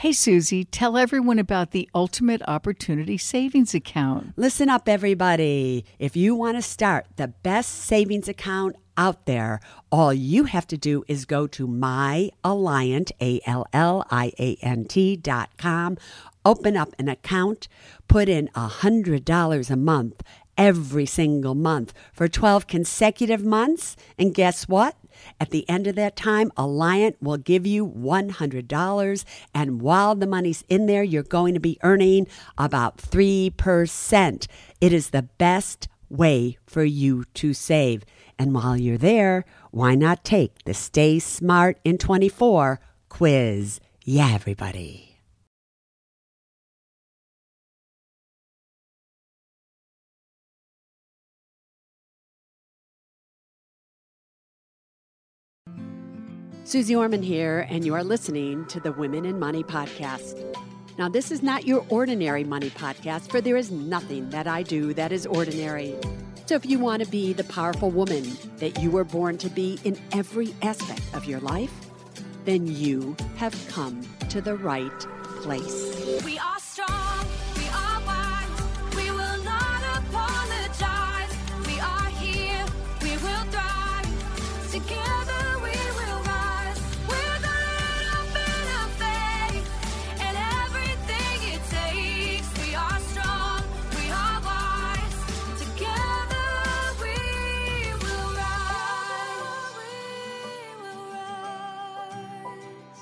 Hey, Susie, tell everyone about the Ultimate Opportunity Savings Account. Listen up, everybody. If you want to start the best savings account out there, all you have to do is go to myalliant, ALLIANT.com, open up an account, put in $100 a month every single month for 12 consecutive months, and guess what? At the end of that time, Alliant will give you $100, and while the money's in there, you're going to be earning about 3%. It is the best way for you to save. And while you're there, why not take the Stay Smart in 24 quiz? Yeah, everybody. Susie Orman here, and you are listening to the Women in Money podcast. Now, this is not your ordinary money podcast, for there is nothing that I do that is ordinary. So if you want to be the powerful woman that you were born to be in every aspect of your life, then you have come to the right place. We are strong, we are wise, we will not apologize. We are here, we will thrive, together we will rise. We're going up in our faith, and everything it takes. We are strong, we are wise, together we will rise. We will rise.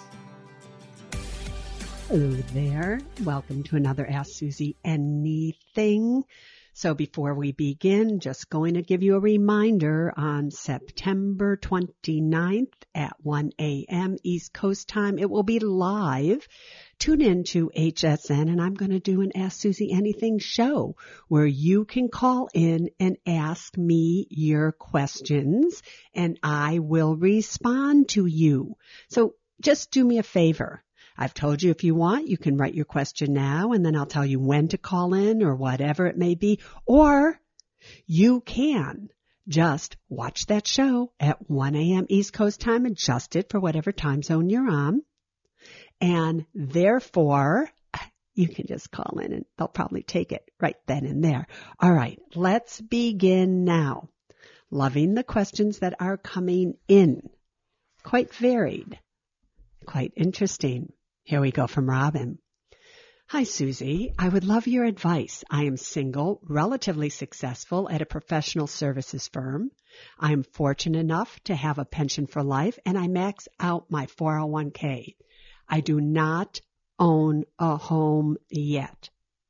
Hello there. Welcome to another Ask Susie Anything. So before we begin, just going to give you a reminder on September 29th at 1 a.m. East Coast time. It will be live. Tune in to HSN, and I'm going to do an Ask Susie Anything show where you can call in and ask me your questions, and I will respond to you. So just do me a favor. I've told you if you want, you can write your question now, and then I'll tell you when to call in or whatever it may be. Or you can just watch that show at 1 a.m. East Coast time, adjust it for whatever time zone you're on. And therefore, you can just call in and they'll probably take it right then and there. All right, let's begin now. Loving the questions that are coming in. Quite varied. Quite interesting. Here we go from Robin. Hi, Susie. I would love your advice. I am single, relatively successful at a professional services firm. I am fortunate enough to have a pension for life, and I max out my 401k. I do not own a home yet.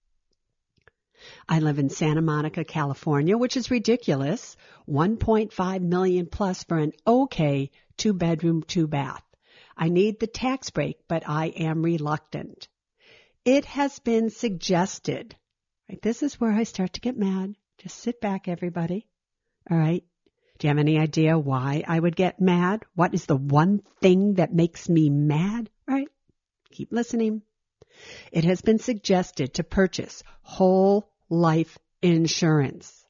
I live in Santa Monica, California, which is ridiculous. $1.5 million plus for an okay 2-bedroom, 2-bath. I need the tax break, but I am reluctant. It has been suggested. Right, this is where I start to get mad. Just sit back, everybody. All right. Do you have any idea why I would get mad? What is the one thing that makes me mad? All right. Keep listening. It has been suggested to purchase whole life insurance.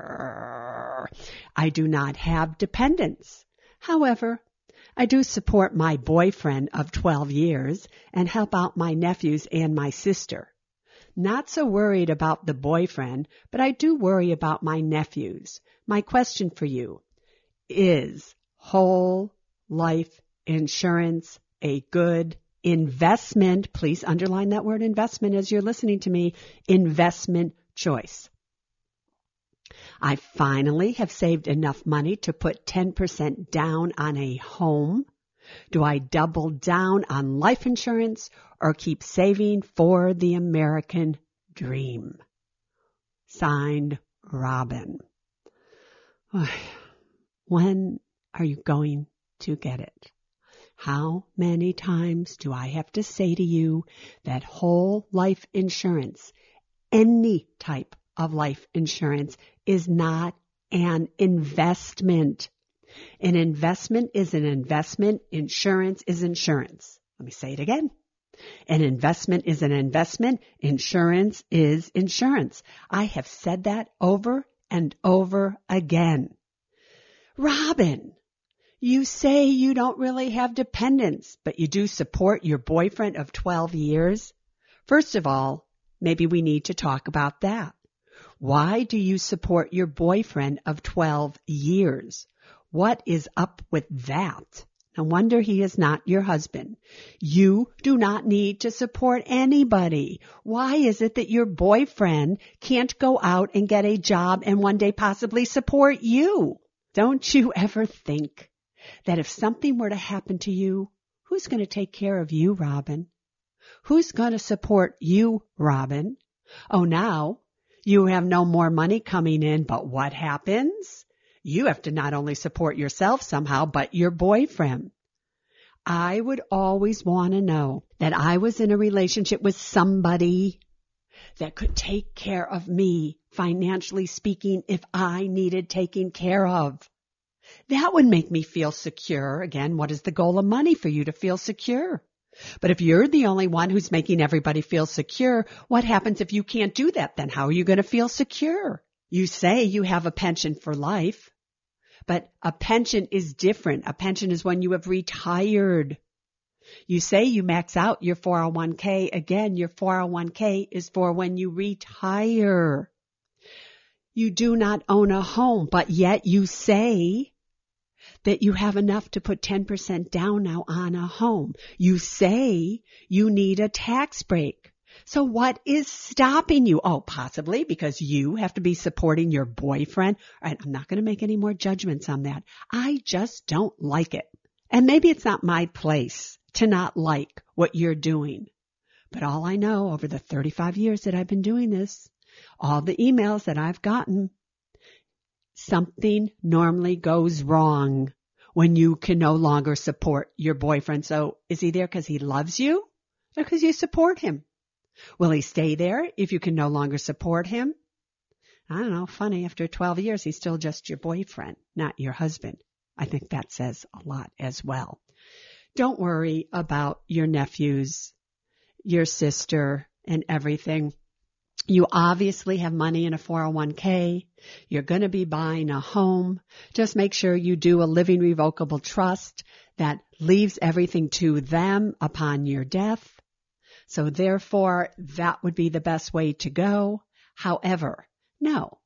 I do not have dependents. However, I do support my boyfriend of 12 years and help out my nephews and my sister. Not so worried about the boyfriend, but I do worry about my nephews. My question for you, is whole life insurance a good investment? Please underline that word investment as you're listening to me. Investment choice. I finally have saved enough money to put 10% down on a home. Do I double down on life insurance or keep saving for the American dream? Signed, Robin. When are you going to get it? How many times do I have to say to you that whole life insurance, any type of life insurance, is not an investment? An investment is an investment. Insurance is insurance. Let me say it again. An investment is an investment. Insurance is insurance. I have said that over and over again. Robin, You say you don't really have dependents, but you do support your boyfriend of 12 years. First of all, maybe we need to talk about that. Why do you support your boyfriend of 12 years? What is up with that? No wonder he is not your husband. You do not need to support anybody. Why is it that your boyfriend can't go out and get a job and one day possibly support you? Don't you ever think that if something were to happen to you, who's going to take care of you, Robin? Who's going to support you, Robin? Oh, now you have no more money coming in, but what happens? You have to not only support yourself somehow, but your boyfriend. I would always want to know that I was in a relationship with somebody that could take care of me, financially speaking, if I needed taking care of. That would make me feel secure. Again, what is the goal of money? For you to feel secure. But if you're the only one who's making everybody feel secure, what happens if you can't do that? Then how are you going to feel secure? You say you have a pension for life, but a pension is different. A pension is when you have retired. You say you max out your 401k. Again, your 401k is for when you retire. You do not own a home, but yet you say that you have enough to put 10% down now on a home. You say you need a tax break. So what is stopping you? Oh, possibly because you have to be supporting your boyfriend. All right, I'm not going to make any more judgments on that. I just don't like it. And maybe it's not my place to not like what you're doing. But all I know over the 35 years that I've been doing this, all the emails that I've gotten, something normally goes wrong when you can no longer support your boyfriend. So is he there because he loves you or because you support him? Will he stay there if you can no longer support him? I don't know. Funny, after 12 years, he's still just your boyfriend, not your husband. I think that says a lot as well. Don't worry about your nephews, your sister, and everything. You obviously have money in a 401k. You're going to be buying a home. Just make sure you do a living revocable trust that leaves everything to them upon your death. So therefore, that would be the best way to go. However, no.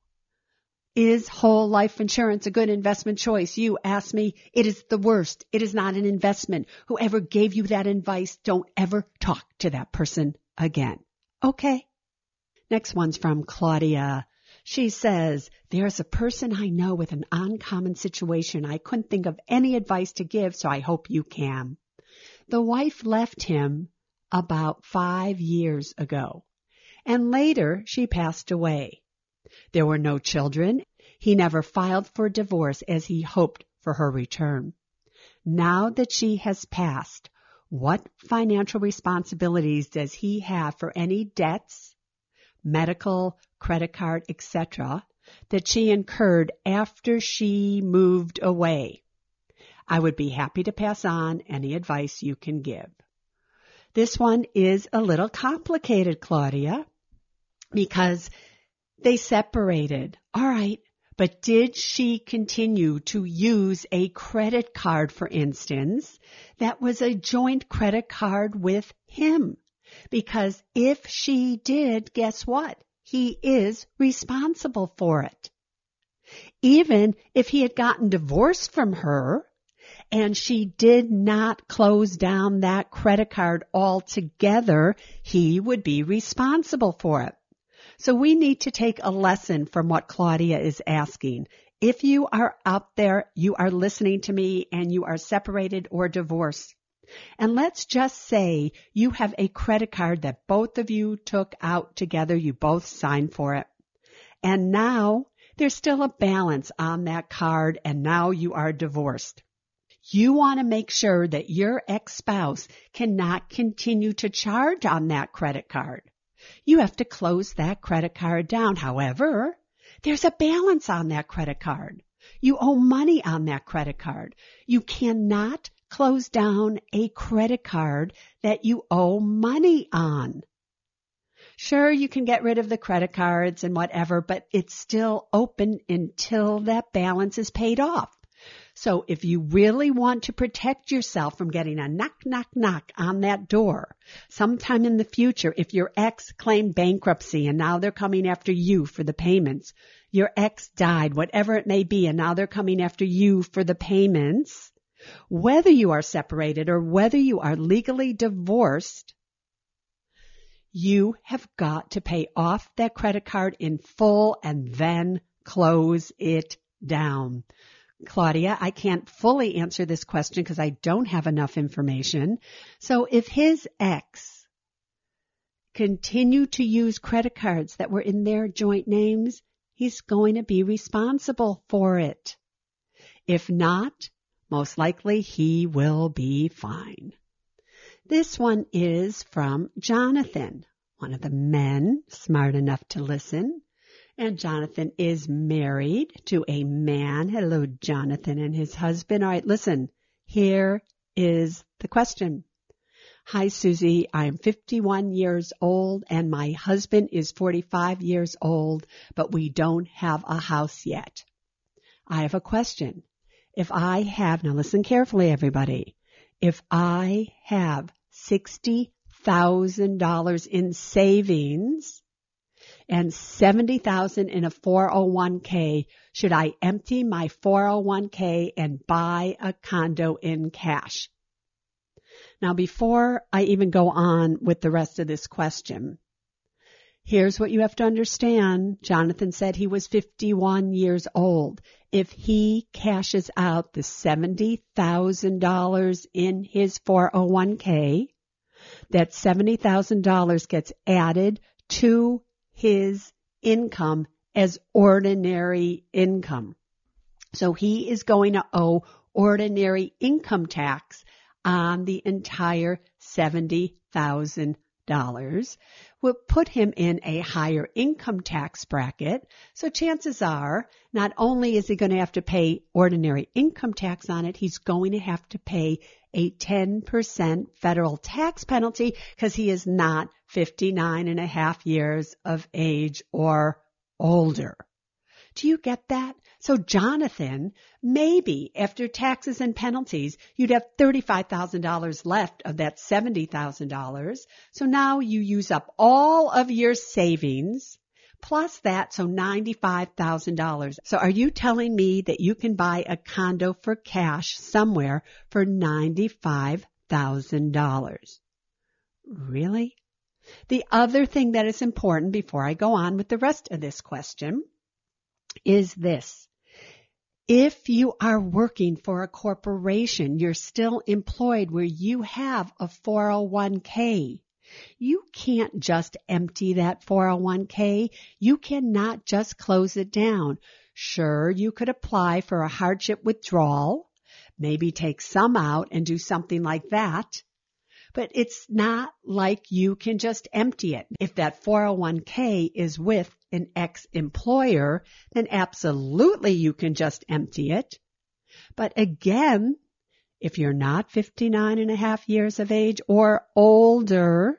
Is whole life insurance a good investment choice? You ask me, it is the worst. It is not an investment. Whoever gave you that advice, don't ever talk to that person again. Okay. Next one's from Claudia. She says, there's a person I know with an uncommon situation. I couldn't think of any advice to give, so I hope you can. The wife left him about 5 years ago, and later she passed away. There were no children. He never filed for divorce as he hoped for her return. Now that she has passed, what financial responsibilities does he have for any debts, medical, credit card, etc., that she incurred after she moved away? I would be happy to pass on any advice you can give. This one is a little complicated, Claudia, because they separated. All right, but did she continue to use a credit card, for instance, that was a joint credit card with him? Because if she did, guess what? He is responsible for it. Even if he had gotten divorced from her and she did not close down that credit card altogether, he would be responsible for it. So we need to take a lesson from what Claudia is asking. If you are out there, you are listening to me, and you are separated or divorced, and let's just say you have a credit card that both of you took out together, you both signed for it, and now there's still a balance on that card, and now you are divorced. You want to make sure that your ex-spouse cannot continue to charge on that credit card. You have to close that credit card down. However, there's a balance on that credit card. You owe money on that credit card. You cannot close down a credit card that you owe money on. Sure, you can get rid of the credit cards and whatever, but it's still open until that balance is paid off. So if you really want to protect yourself from getting a knock, knock, knock on that door, sometime in the future, if your ex claimed bankruptcy and now they're coming after you for the payments, your ex died, whatever it may be, and now they're coming after you for the payments, whether you are separated or whether you are legally divorced, you have got to pay off that credit card in full and then close it down. Claudia, I can't fully answer this question because I don't have enough information. So if his ex continued to use credit cards that were in their joint names, he's going to be responsible for it. If not, most likely he will be fine. This one is from Jonathan, one of the men smart enough to listen. And Jonathan is married to a man. Hello, Jonathan and his husband. All right, listen, here is the question. Hi, Susie. I am 51 years old and my husband is 45 years old, but we don't have a house yet. I have a question. If I have, now listen carefully, everybody. If I have $60,000 in savings and $70,000 in a 401k, should I empty my 401k and buy a condo in cash? Now, before I even go on with the rest of this question, here's what you have to understand. Jonathan said he was 51 years old. If he cashes out the $70,000 in his 401k, that $70,000 gets added to his income as ordinary income. So he is going to owe ordinary income tax on the entire $70,000. Will put him in a higher income tax bracket. So chances are, not only is he going to have to pay ordinary income tax on it, he's going to have to pay a 10% federal tax penalty because he is not 59 and a half years of age or older. Do you get that? So Jonathan, maybe after taxes and penalties, you'd have $35,000 left of that $70,000. So now you use up all of your savings plus that, so $95,000. So are you telling me that you can buy a condo for cash somewhere for $95,000? Really? The other thing that is important before I go on with the rest of this question is this. If you are working for a corporation, you're still employed where you have a 401k. You can't just empty that 401k. You cannot just close it down. Sure, you could apply for a hardship withdrawal, maybe take some out and do something like that. But it's not like you can just empty it. If that 401k is with an ex-employer, then absolutely you can just empty it. But again, if you're not 59 and a half years of age or older,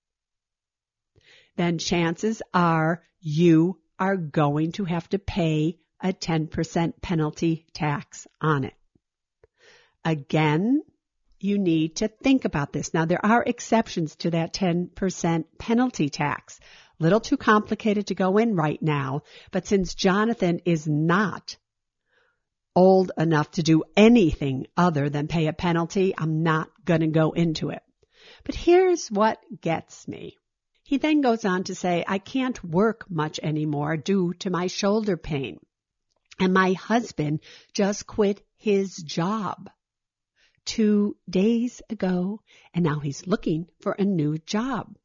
then chances are you are going to have to pay a 10% penalty tax on it. Again, you need to think about this. Now, there are exceptions to that 10% penalty tax. Little too complicated to go in right now, but since Jonathan is not old enough to do anything other than pay a penalty, I'm not going to go into it. But here's what gets me. He then goes on to say, I can't work much anymore due to my shoulder pain. And my husband just quit his job 2 days ago, and now he's looking for a new job.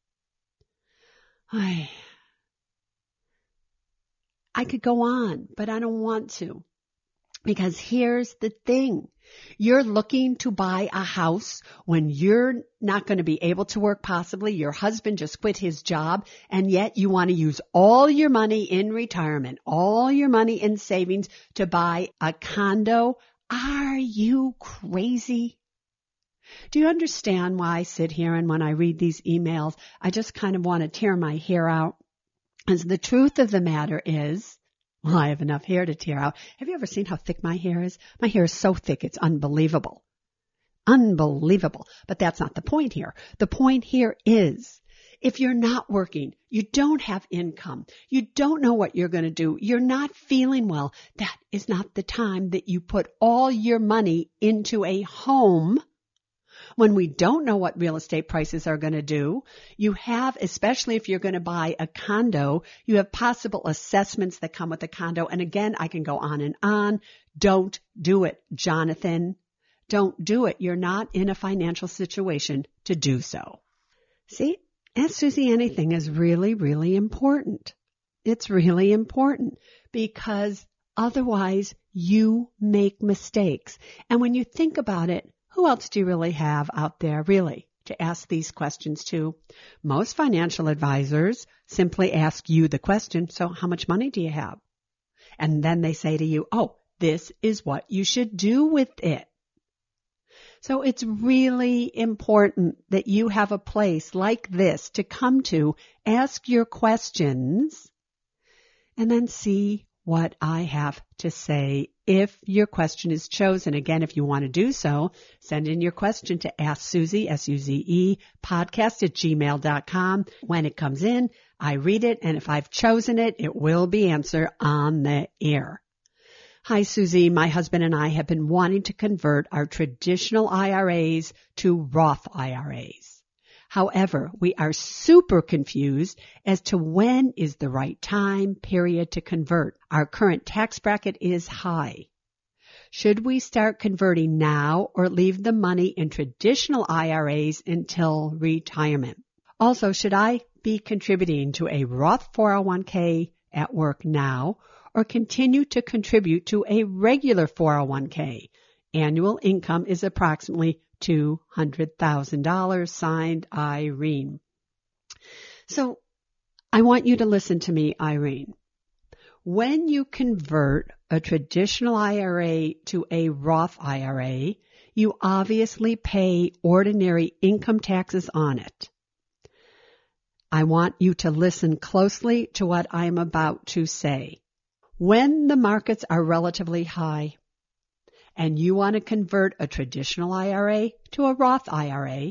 I could go on, but I don't want to. Because here's the thing. You're looking to buy a house when you're not going to be able to work possibly. Your husband just quit his job, and yet you want to use all your money in retirement, all your money in savings to buy a condo. Are you crazy? Do you understand why I sit here and when I read these emails, I just kind of want to tear my hair out? As the truth of the matter is, Well, I have enough hair to tear out. Have you ever seen how thick my hair is? My hair is so thick, it's unbelievable. Unbelievable. But that's not the point here. The point here is, if you're not working, you don't have income, you don't know what you're going to do, you're not feeling well, that is not the time that you put all your money into a home. When we don't know what real estate prices are going to do, you have, especially if you're going to buy a condo, you have possible assessments that come with a condo. And again, I can go on and on. Don't do it, Jonathan. Don't do it. You're not in a financial situation to do so. See, Ask Susie Anything is really, really important. It's really important because otherwise you make mistakes. And when you think about it, who else do you really have out there really to ask these questions to? Most financial advisors simply ask you the question, so how much money do you have? And then they say to you, oh, this is what you should do with it. So it's really important that you have a place like this to come to, ask your questions, and then see what I have to say. If your question is chosen, again, if you want to do so, send in your question to Ask Susie, S-U-Z-E, podcast@gmail.com. When it comes in, I read it, and if I've chosen it, it will be answered on the air. Hi, Susie. My husband and I have been wanting to convert our traditional IRAs to Roth IRAs. However, we are super confused as to when is the right time period to convert. Our current tax bracket is high. Should we start converting now or leave the money in traditional IRAs until retirement? Also, should I be contributing to a Roth 401k at work now or continue to contribute to a regular 401k? Annual income is approximately $200,000, signed Irene. So I want you to listen to me, Irene. When you convert a traditional IRA to a Roth IRA, you obviously pay ordinary income taxes on it. I want you to listen closely to what I'm about to say. When the markets are relatively high, and you want to convert a traditional IRA to a Roth IRA,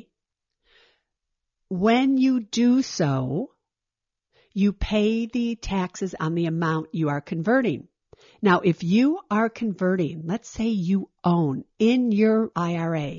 when you do so, you pay the taxes on the amount you are converting. Now, if you are converting, let's say you own in your IRA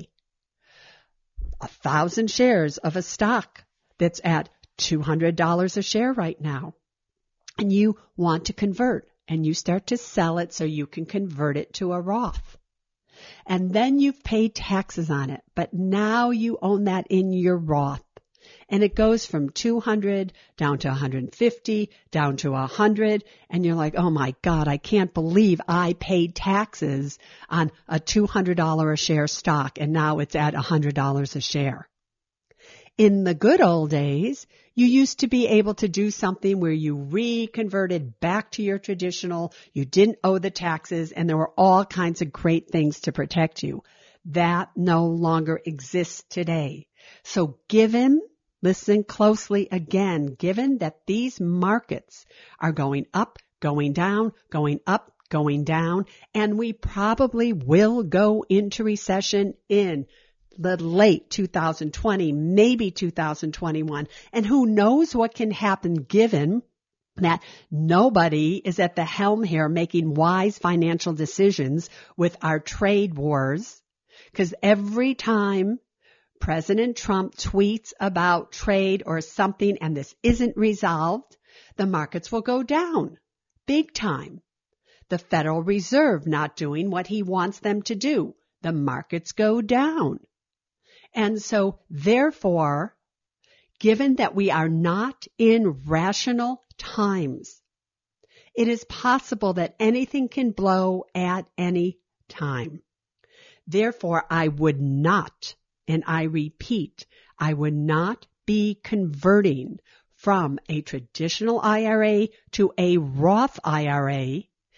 1,000 shares of a stock that's at $200 a share right now, and you want to convert, and you start to sell it so you can convert it to a Roth. And then you've paid taxes on it, but now you own that in your Roth. And it goes from 200 down to 150, down to 100, and you're like, oh my God, I can't believe I paid taxes on a $200 a share stock, and now it's at $100 a share. In the good old days, you used to be able to do something where you reconverted back to your traditional, you didn't owe the taxes, and there were all kinds of great things to protect you. That no longer exists today. So listen closely again, given that these markets are going up, going down, going up, going down, and we probably will go into recession in the late 2020, maybe 2021. And who knows what can happen given that nobody is at the helm here making wise financial decisions with our trade wars. Because every time President Trump tweets about trade or something and this isn't resolved, the markets will go down big time. The Federal Reserve not doing what he wants them to do, the markets go down. And so, therefore, given that we are not in rational times, it is possible that anything can blow at any time. Therefore, I would not, and I repeat, I would not be converting from a traditional IRA to a Roth IRA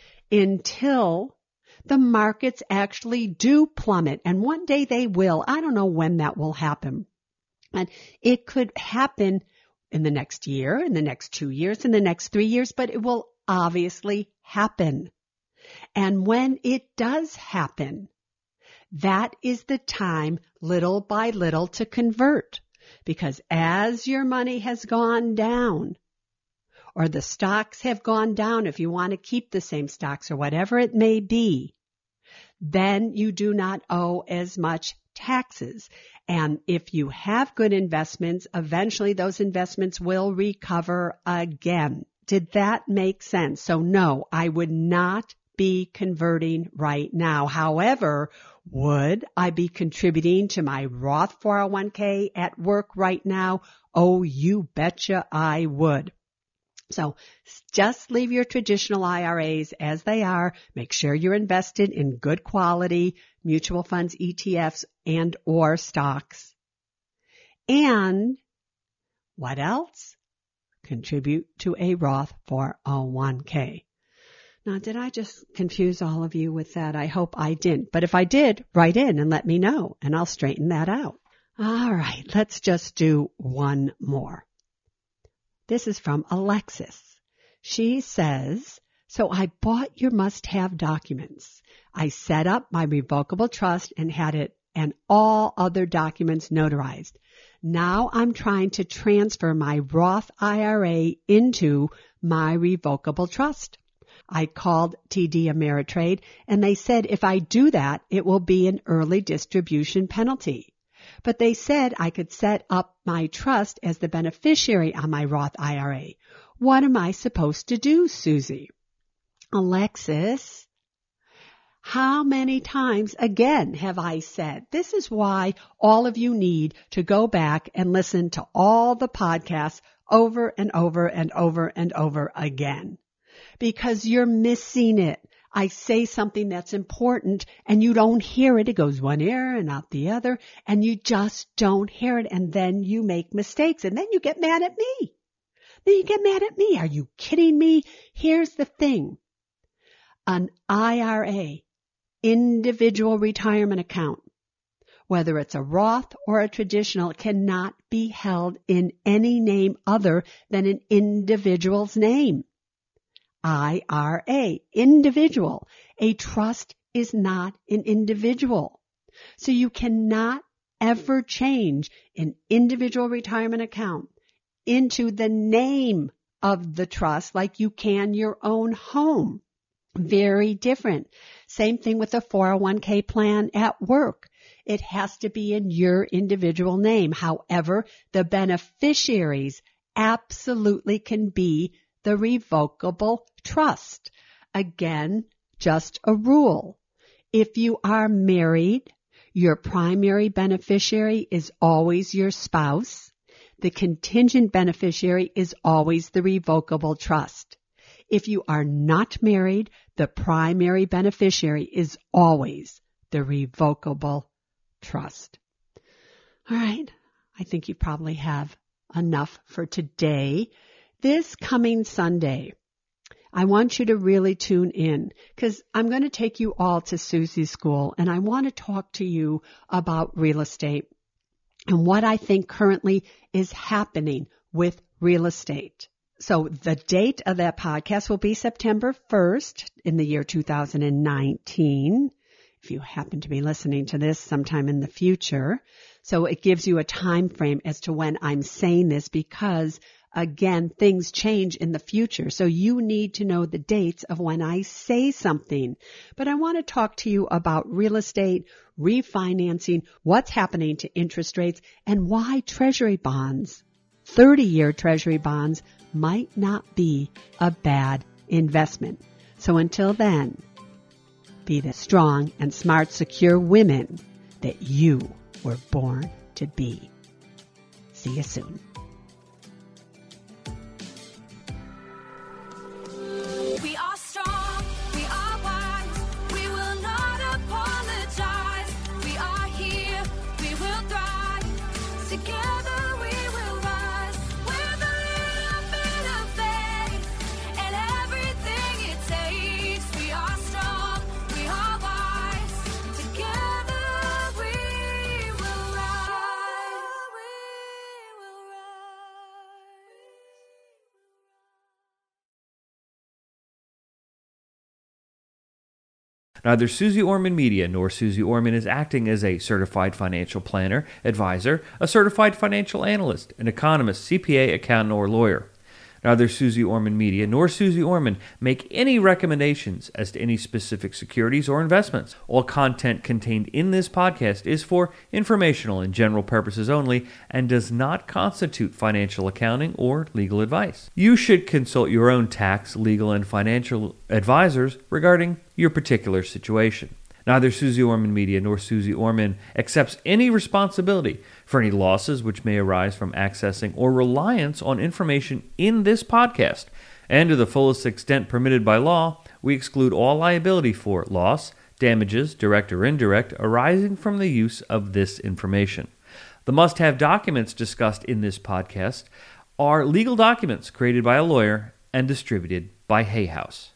until the markets actually do plummet. And one day they will. I don't know when that will happen. And it could happen in the next year, in the next 2 years, in the next 3 years, but it will obviously happen. And when it does happen, that is the time little by little to convert. Because as your money has gone down, or the stocks have gone down, if you want to keep the same stocks or whatever it may be, then you do not owe as much taxes. And if you have good investments, eventually those investments will recover again. Did that make sense? So no, I would not be converting right now. However, would I be contributing to my Roth 401k at work right now? Oh, you betcha I would. So just leave your traditional IRAs as they are. Make sure you're invested in good quality mutual funds, ETFs, and or stocks. And what else? Contribute to a Roth 401k. Now, did I just confuse all of you with that? I hope I didn't. But if I did, write in and let me know, and I'll straighten that out. All right, let's just do one more. This is from Alexis. She says, so I bought your must-have documents. I set up my revocable trust and had it and all other documents notarized. Now I'm trying to transfer my Roth IRA into my revocable trust. I called TD Ameritrade and they said if I do that, it will be an early distribution penalty. But they said I could set up my trust as the beneficiary on my Roth IRA. What am I supposed to do, Susie? Alexis, how many times again have I said, this is why all of you need to go back and listen to all the podcasts over and over and over and over again. Because you're missing it. I say something that's important and you don't hear it. It goes one ear and out the other and you just don't hear it. And then you make mistakes and then you get mad at me. Are you kidding me? Here's the thing. An IRA, individual retirement account, whether it's a Roth or a traditional, cannot be held in any name other than an individual's name. IRA, individual. A trust is not an individual. So you cannot ever change an individual retirement account into the name of the trust like you can your own home. Very different. Same thing with a 401k plan at work. It has to be in your individual name. However, the beneficiaries absolutely can be the revocable trust. Again, just a rule. If you are married, your primary beneficiary is always your spouse. The contingent beneficiary is always the revocable trust. If you are not married, the primary beneficiary is always the revocable trust. All right. I think you probably have enough for today. This coming Sunday, I want you to really tune in because I'm going to take you all to Susie's school and I want to talk to you about real estate and what I think currently is happening with real estate. So the date of that podcast will be September 1st in the year 2019, if you happen to be listening to this sometime in the future. So it gives you a time frame as to when I'm saying this because, again, things change in the future. So you need to know the dates of when I say something. But I want to talk to you about real estate, refinancing, what's happening to interest rates, and why Treasury bonds, 30-year Treasury bonds, might not be a bad investment. So until then, be the strong and smart, secure women that you were born to be. See you soon. We are strong, we are wise, we will not apologize. We are here, we will thrive. Together we will rise with a little bit of faith and everything it takes. We are strong, we are wise. Together we will rise. We will rise. Neither Susie Orman Media nor Susie Orman is acting as a certified financial planner, advisor, a certified financial analyst, an economist, CPA, accountant, or lawyer. Neither Susie Orman Media nor Susie Orman make any recommendations as to any specific securities or investments. All content contained in this podcast is for informational and general purposes only and does not constitute financial accounting or legal advice. You should consult your own tax, legal, and financial advisors regarding your particular situation. Neither Susie Orman Media nor Susie Orman accepts any responsibility for any losses which may arise from accessing or reliance on information in this podcast. And to the fullest extent permitted by law, we exclude all liability for loss, damages, direct or indirect, arising from the use of this information. The must-have documents discussed in this podcast are legal documents created by a lawyer and distributed by Hay House.